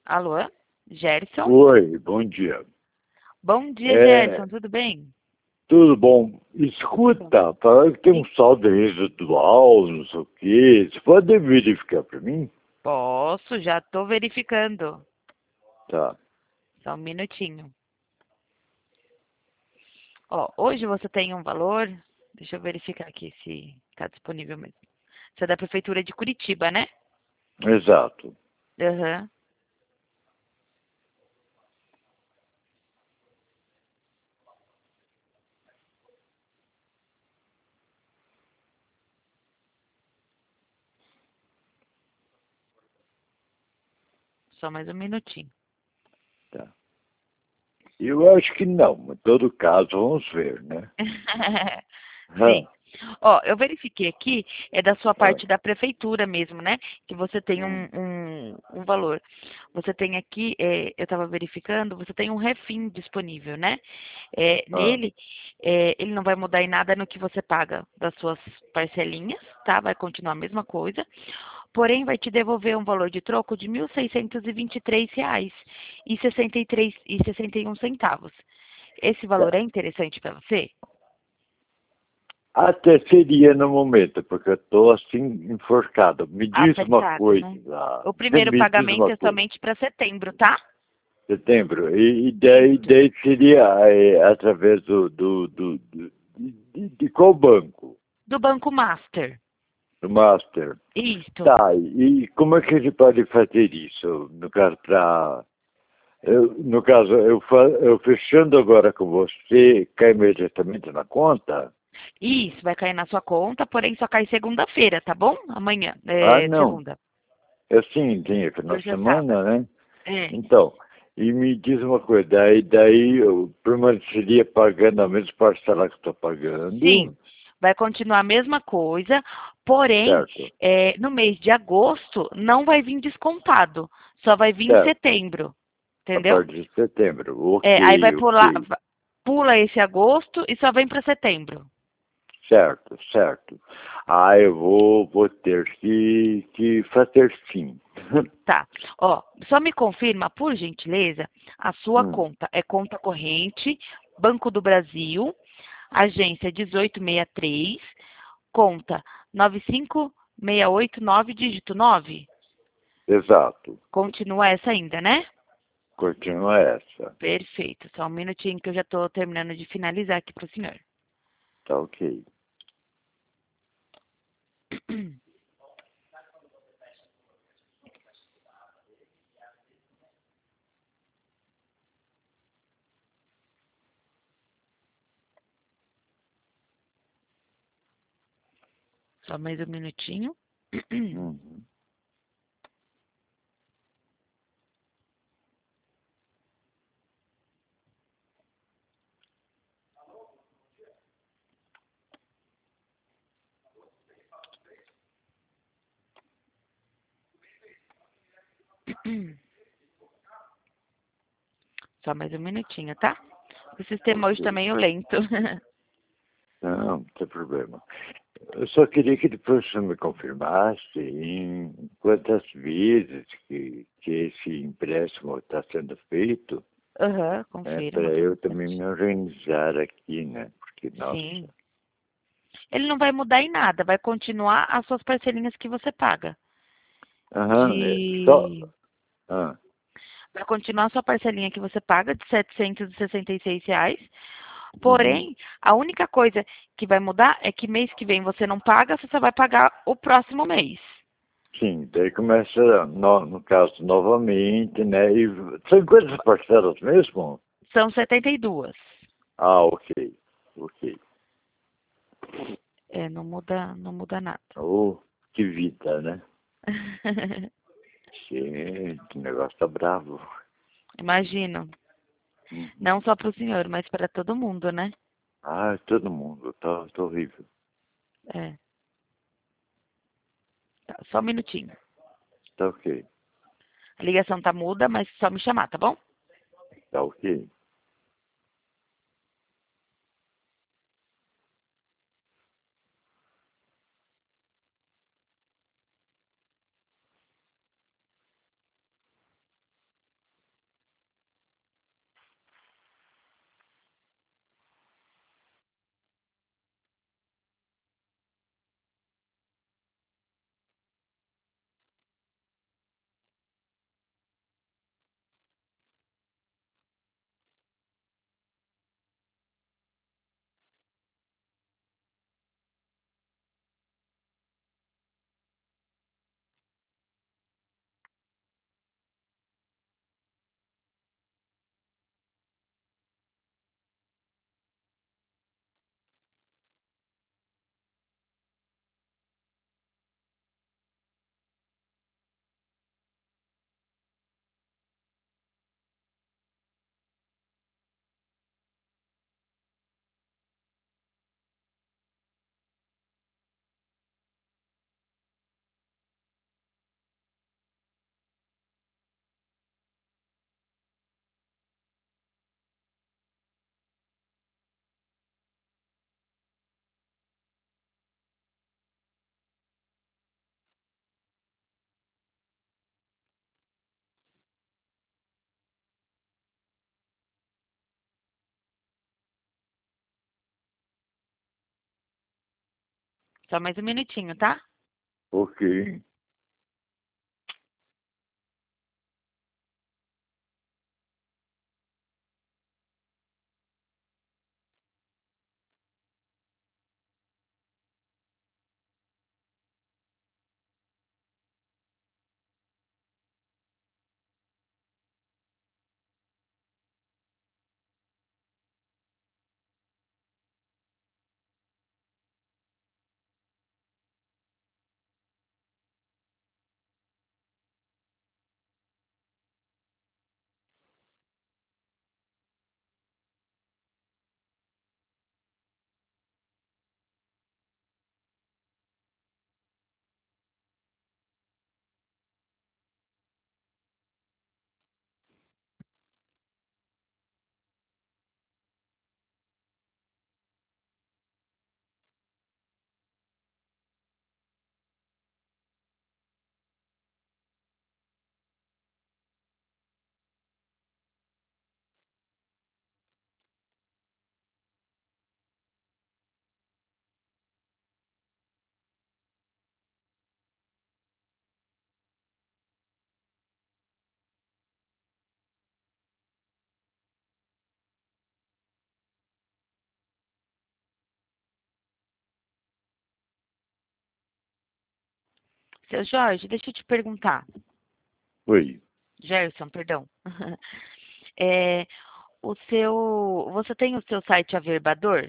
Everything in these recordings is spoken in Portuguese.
Alô? Gerson? Oi, bom dia. Bom dia, É, Gerson. Tudo bem? tudo bom? Que bom. Escuta, parece que tem um Sim. saldo residual, não sei o quê. Você pode verificar para mim? Posso, já estou verificando. Tá. Só um minutinho. Ó, hoje você tem um valor. Deixa eu verificar aqui se está disponível mesmo. Você é da Prefeitura de Curitiba, né? Exato. Aham. Só mais um minutinho. Tá. Eu acho que não. Em todo caso, vamos ver, né? Sim. Ah, Ó, eu verifiquei aqui, é da sua ah, parte da prefeitura mesmo, né? Que você tem hum, um valor. Você tem aqui, eu estava verificando, você tem um refim disponível, né? ah, Nele, ele não vai mudar em nada no que você paga das suas parcelinhas, tá? Vai continuar a mesma coisa. Porém, vai te devolver um valor de troco de R$ 1.623 e 61 centavos. Esse valor tá. é interessante para você? Até seria no momento, porque eu estou assim enforcado. Me diz uma Apertado, coisa. né? O primeiro Me diz pagamento uma é coisa. somente para setembro, tá? Setembro. E Isso. daí seria através de qual banco? Do Banco Master. Do Master. Isso. Tá, e como é que a gente pode fazer isso? No caso, eu fechando agora com você, cai imediatamente na conta? Isso, vai cair na sua conta, porém só cai segunda-feira, tá bom? Amanhã, Ah, não. segunda. É assim, tem final de Hoje é sábado. semana, né? É. Então, e me diz uma coisa, daí eu permaneceria pagando a mesma parcela que estou Sim, pagando, vai continuar a mesma coisa, porém, certo? no mês de agosto não vai vir descontado, só vai vir em Certo. setembro, A entendeu? partir de setembro. Aí vai Ok, pular, ok. pula esse agosto e só vem para setembro. Certo, certo. Ah, vou ter que fazer sim. Tá. Ó, só me confirma, por gentileza, a sua Hum, conta. É conta corrente, Banco do Brasil, agência 1863, conta 95689, dígito 9. exato. Continua essa ainda, né? Continua essa. Perfeito. Só um minutinho que eu já estou terminando de finalizar aqui para o senhor. Tá ok. Só mais um minutinho. Uhum. Só mais um minutinho, tá? O sistema hoje tá Ok. meio lento. Não tem problema. Eu só queria que depois você me confirmasse em quantas vezes que esse empréstimo está sendo feito, Aham, para confirmo, só um eu também me instantinho. organizar aqui, né? Porque, Sim. nossa. Ele não vai mudar em nada, vai continuar as suas parcelinhas que você paga. Aham, De. ah, Vai continuar a sua parcelinha que você paga de R$ 766. uhum. Porém, a única coisa que vai mudar é que mês que vem você não paga, você só vai pagar o próximo mês. Sim, daí começa, no caso, novamente, né? E são quantas parcelas mesmo? São 72. Ah, ok, ok. Não muda nada. Oh, que vida, né? Gente, o negócio tá bravo. Imagino. Uhum. Não só para o senhor, mas para todo mundo, né? Ah, todo mundo, tá horrível. É. Tá, só um minutinho. Tá ok, A ligação tá muda, mas só me chamar, tá bom? tá ok. Só mais um minutinho, tá? Ok. Seu Jorge, deixa eu te perguntar. Oi. Gerson, perdão. É, você tem o seu site Averbador?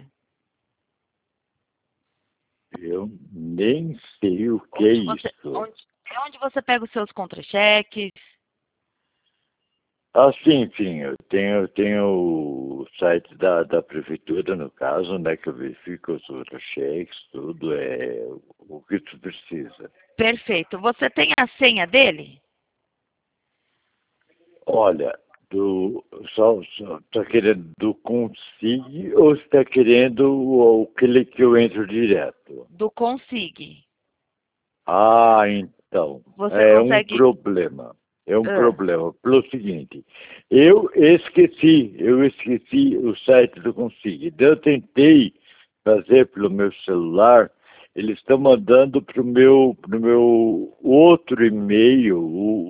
Eu nem sei o que é isso. É onde você pega os seus contra-cheques? Ah, sim, eu tenho o site da prefeitura, no caso, né, que eu verifico os outros cheques, tudo, o que tu precisa. Perfeito. Você tem a senha dele? Olha, só tá querendo do Consigue ou está querendo aquele que eu entro direto? Do Consig. Ah, então, Você é um consegue. problema. É um Ah, problema. Pelo seguinte, eu esqueci o site do Consigue. Então, eu tentei fazer pelo meu celular, eles estão mandando pro meu outro e-mail,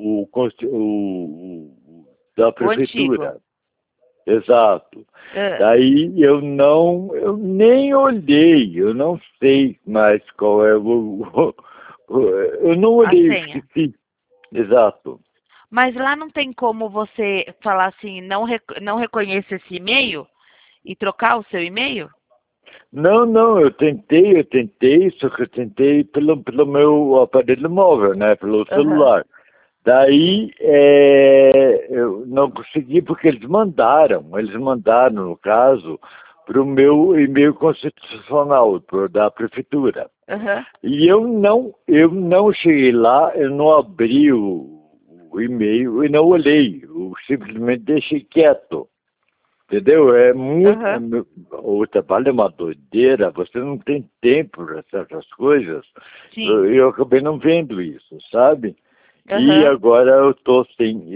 da o antigo. prefeitura. Exato. Ah, Daí eu nem olhei, eu não sei mais qual é eu não a olhei, eu senha. esqueci. Exato. Mas lá não tem como você falar assim, não reconheço esse e-mail e trocar o seu e-mail? Não, eu tentei, só que eu tentei pelo meu aparelho móvel, né, pelo Aham. celular. Daí eu não consegui porque eles mandaram, no caso, para o meu e-mail constitucional, da prefeitura. Aham. E eu não cheguei lá, eu não abri o e-mail e não olhei, eu simplesmente deixei quieto. Entendeu? Aham. O trabalho é uma doideira, você não tem tempo para certas coisas. Sim. Eu acabei não vendo isso, sabe? E Aham. agora eu estou sem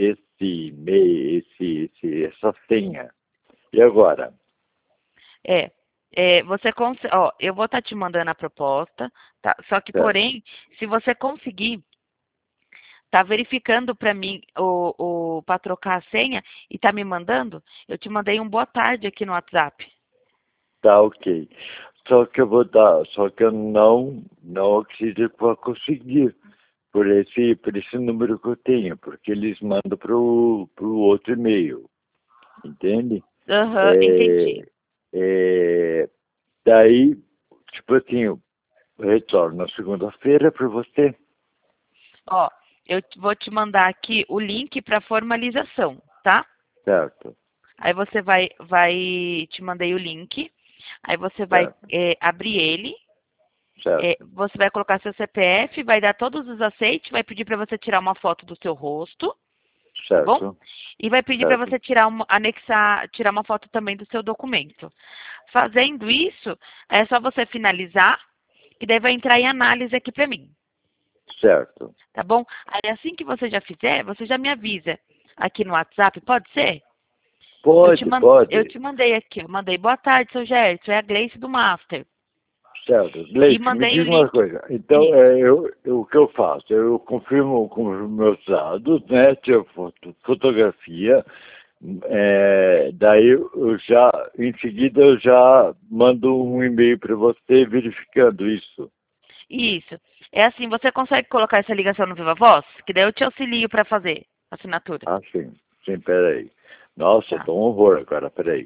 essa senha. E agora? É. Você consegue, ó, eu vou estar te mandando a proposta, tá? Só que, Certo, porém, se você conseguir, tá verificando para mim para trocar a senha e tá me mandando, eu te mandei um boa tarde aqui no WhatsApp. tá ok. Só que eu não acredito que vou conseguir por esse número que eu tenho, porque eles mandam pro outro e-mail, entende? Aham, entendi. É, é, daí, tipo assim, eu retorno na segunda-feira para você. Ó, vou te mandar aqui o link para formalização, tá? Certo, Aí você te mandei o link. Aí você vai certo, abrir ele. certo, Você vai colocar seu CPF, vai dar todos os aceites, vai pedir para você tirar uma foto do seu rosto, tá bom? certo, E vai pedir para certo, você tirar uma foto também do seu documento. Fazendo isso, é só você finalizar e daí vai entrar em análise aqui para mim, certo. tá bom? Aí assim que você já fizer, você já me avisa aqui no WhatsApp, pode ser? Eu Pode, te pode. mandei aqui, eu mandei boa tarde, seu Gerson, é a Gleice do Master. Certo. E Leite, me mandei o diga uma link. coisa. Então, Isso. o que eu faço? Eu confirmo com os meus dados, né? Tiro fotografia. Daí eu já, em seguida, eu já mando um e-mail para você verificando isso. Isso. É assim, você consegue colocar essa ligação no Viva Voz? Que daí eu te auxilio para fazer a assinatura. Ah, sim. Sim, peraí. Nossa, Tá. tô um horror agora, peraí.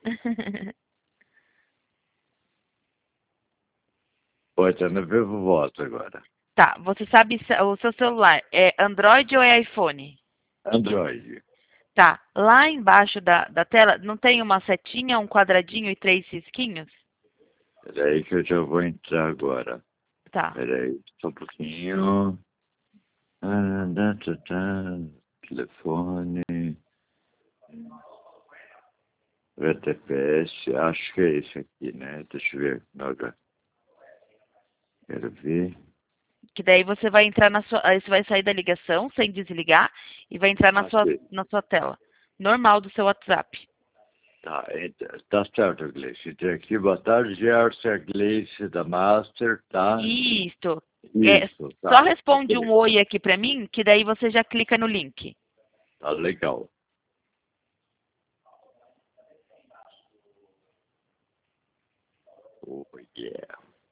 Pode estar no Vivo Voto agora. Tá, você sabe o seu celular é Android ou é iPhone? Android. Tá, lá embaixo da tela não tem uma setinha, um quadradinho e 3 risquinhos? Peraí que eu já vou entrar agora. Tá. Peraí, só um pouquinho. Telefone. VTPS, acho que é esse aqui, né? Deixa eu ver. Agora. Quero ver. Que daí você vai entrar na sua. Aí você vai sair da ligação sem desligar e vai entrar Achei. na sua tela. Normal do seu WhatsApp. Tá, tá certo, Gleice. Tem aqui, boa tarde, Gerson, Gleice da Master, tá? Isso. É, Isso, só tá. responde um Ok. oi aqui pra mim, que daí você já clica no link. Tá legal. Oh, yeah.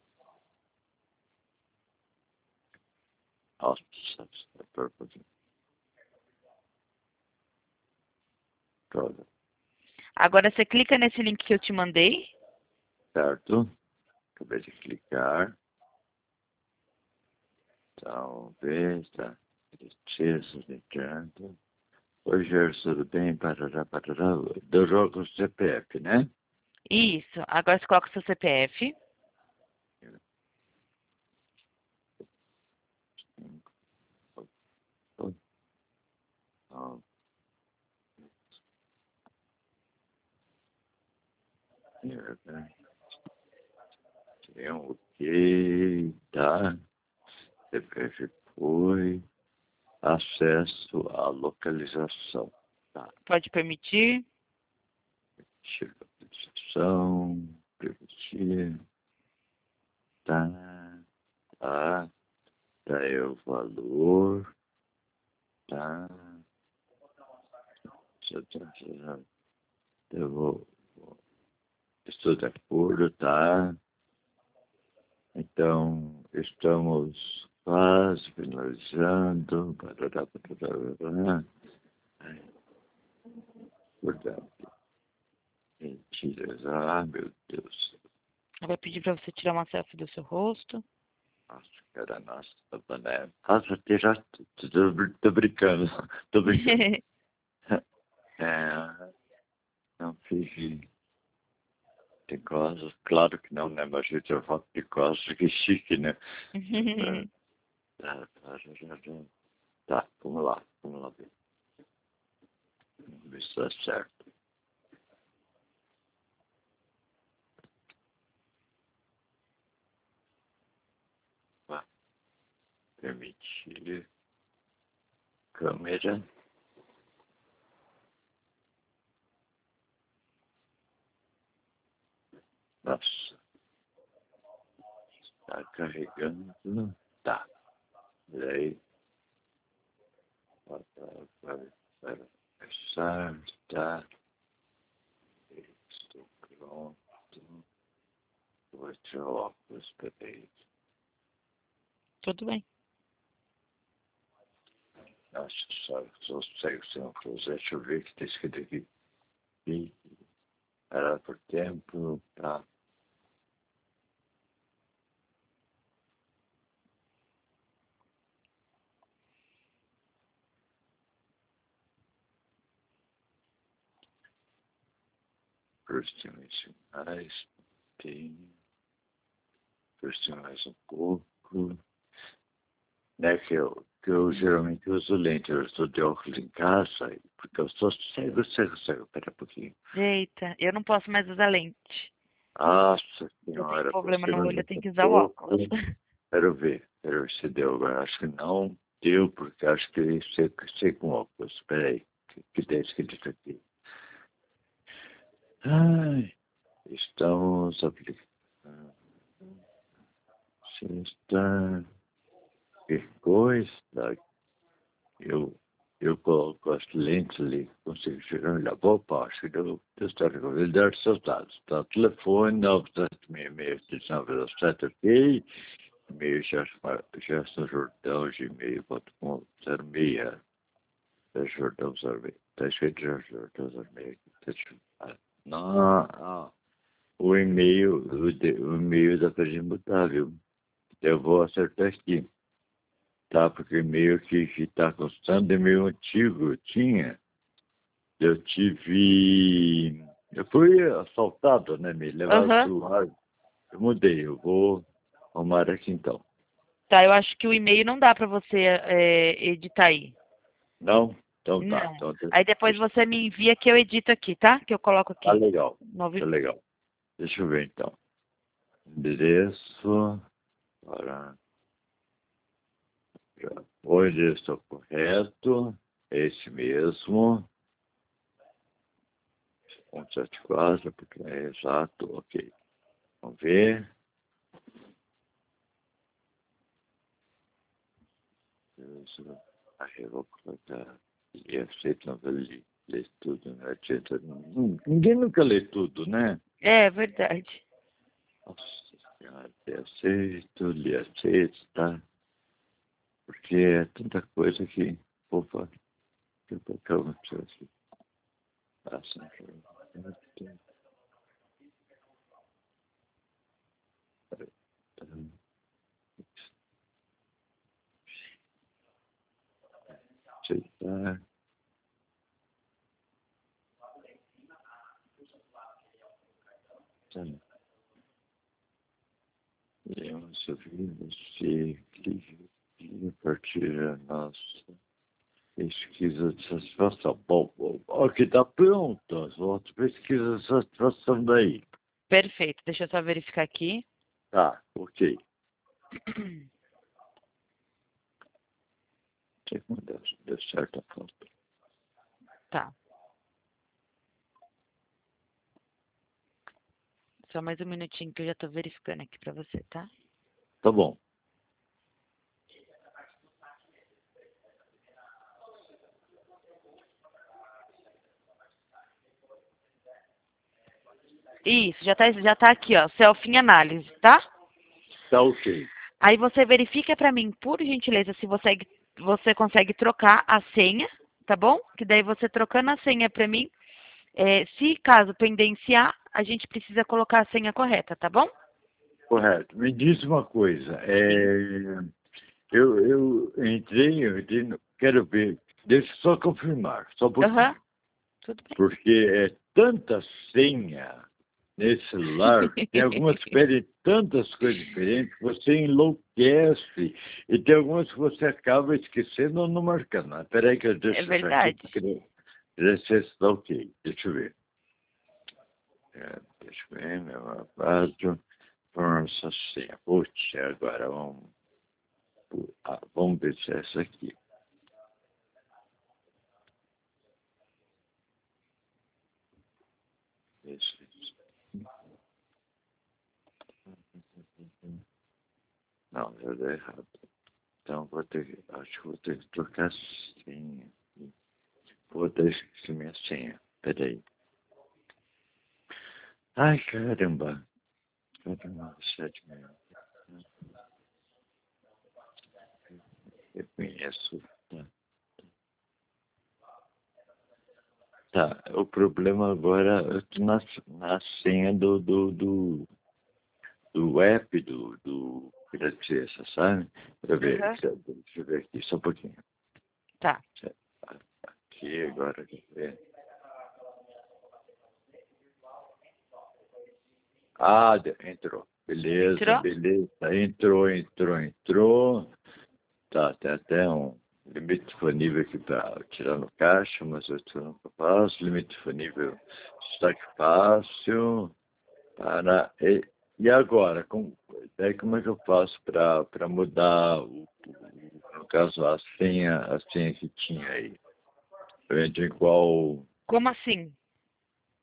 Nossa, perfeito. Pronto. Agora você clica nesse link que eu te mandei. Certo? Acabei de clicar. Talvez, tá. Certeza de canto. Oi, Gerson, tudo bem? Parará, parará. Do jogo CPF, né? Isso. Agora você coloca o seu CPF. É um ok, tá? CPF foi. Acesso à localização. Tá. Pode permitir. Localização. Permitir. Tá. Tá. Daí o valor. Tá. Eu vou. Estou de acordo, tá? Então, estamos quase finalizando. Parará, parará, parará. Portanto, mentiras. Ah, meu Deus. Vai pedir para você tirar uma selfie do seu rosto. Nossa, cara, nossa, né? Nossa, tirar. Tô brincando. Tô brincando. É, não fiz de costas, claro que não, né? Mas eu já foto de costas, que chique, né? É, tá, tá, tá, vamos lá ver. Vamos ver se tá certo. Vai, permitir câmera. Nossa, tá carregando. Tá, peraí. Vai começar, tá. Estou pronto. Vou tirar o óculos, peraí. Tudo bem. Nossa, só sei que são coisas. Deixa eu ver o que está escrito aqui. E parar por tempo, tá? Profissionais, tem. Profissionais um pouco. Né, que eu geralmente uso lente. Eu estou de óculos em casa, porque eu sou cego. Pera um pouquinho. Eita, eu não posso mais usar lente. Nossa Eu tenho senhora, problema você no me olho, eu tenho lembra que um usar o óculos. pouco. Quero ver se deu agora. Acho que não deu, porque acho que sei com óculos. Espera aí, que tem escrito aqui. Ai, estamos aplicando. Sexta, que coisa, eu coloco as lentes ali, consigo chegar na boa parte do histórico. Ele der seus dados, tá? Telefone 976 ok, e-mail Gerson Jordão, gmail.com, 06, Jordão 06, tá escrito Jordão 06, não, o e-mail dá pra gente botar, viu? Eu vou acertar aqui. Tá, porque e-mail que está constando é meio antigo. Eu fui assaltado, né? Me levaram o Aham. celular. Eu mudei, eu vou arrumar aqui então. Tá, eu acho que o e-mail não dá pra você editar aí. Não? Então tá. Não. Então, Aí depois você me envia que eu edito aqui, tá? Que eu coloco tá aqui. legal. Novo Tá e-mail. legal. Deixa eu ver então. Endereço. Para... O endereço correto. Esse mesmo. 174, porque é exato. Ok. Vamos ver. Aí eu vou colocar. E aceito não ler tudo, não adianta. Ninguém nunca lê tudo, né? É verdade. Nossa senhora, lhe aceito, tá? Porque é tanta coisa que, opa, calma, deixa eu ver. Passa. Aceitar. Vamos ouvir você, clique a partir da nossa pesquisa de satisfação. Bom, aqui tá pronto, as outras pesquisas de satisfação daí. Perfeito. Deixa eu só verificar aqui. Tá, ok. Sei como deu certo a foto. Tá. Só mais um minutinho que eu já tô verificando aqui pra você, tá? Tá bom. Isso, já tá aqui, ó. Selfie em análise, tá? Tá ok. Aí você verifica pra mim, por gentileza, se você consegue trocar a senha, tá bom? Que daí você trocando a senha pra mim, se caso pendenciar, a gente precisa colocar a senha correta, tá bom? Correto. Me diz uma coisa. Sim. Eu entrei, quero ver. Deixa eu só confirmar, só um Aham. pouquinho. Tudo bem. Porque é tanta senha nesse celular, tem algumas que pedem tantas coisas diferentes, que você enlouquece. E tem algumas que você acaba esquecendo ou não marcando. Mas peraí que eu É deixo isso aqui, verdade. porque ver se está ok. Deixa eu ver. Deixa eu ver, meu abraço. Força senha. Putz, agora vamos ver se é essa aqui. Esse. Não, eu dei errado. Então acho que vou ter que trocar a senha. Vou ter que esquecer minha senha. Peraí. Ai, caramba. Caramba, 7 minutos. Eu conheço. Tá. Tá, o problema agora eu tô na senha do app do Piratiesa, sabe? Aham. Deixa eu ver aqui, só um pouquinho. Tá. Aqui agora, deixa eu ver. Ah, entrou. Beleza, Entrou? beleza. Entrou. Tá, tem até um limite disponível aqui para tirar no caixa, mas eu estou não faço. Limite disponível, destaque fácil. E agora, daí como é que eu faço para mudar, no caso, a senha que tinha aí? Eu entro em qual... Como assim?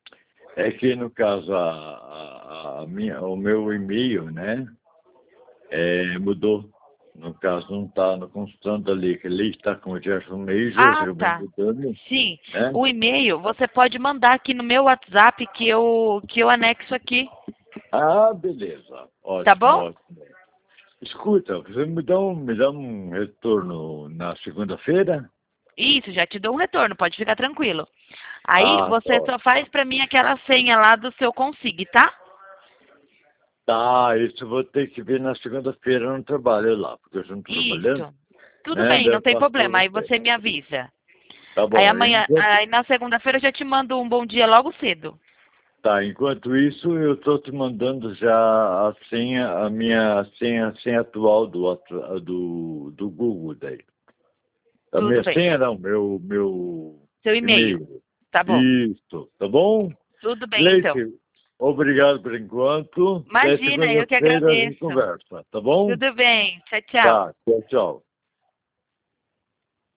É que, no caso, o meu e-mail, né? Mudou. No caso, não está no constante ali, que ali está com o Gerson Major, Ah, eu venho tá. mudando, Sim. né? O e-mail você pode mandar aqui no meu WhatsApp que eu anexo aqui. Ah, beleza. Tá Ótimo, bom? ótimo. Escuta, você me dá um retorno na segunda-feira? Isso, já te dou um retorno, pode ficar tranquilo. Aí Ah, tá você só ótimo. faz pra mim aquela senha lá do seu Consig, tá? Tá, isso eu vou ter que ver na segunda-feira no trabalho lá, porque eu já não estou trabalhando, Isso. Tudo né? bem, Daí eu não tem passo para problema. Aí você. você me avisa. Tá Aí bom. amanhã, aí na segunda-feira eu já te mando um bom dia logo cedo. Enquanto isso, eu estou te mandando já a senha, a senha atual do Google daí. A Tudo minha bem. senha não, meu Seu e-mail. e-mail. Tá bom. Isso, tá bom? Tudo bem, então. Leite, obrigado por enquanto. Até Imagina, eu que segunda-feira a gente agradeço. conversa, tá bom? Tudo bem. Tchau, tchau. Tá, tchau, tchau.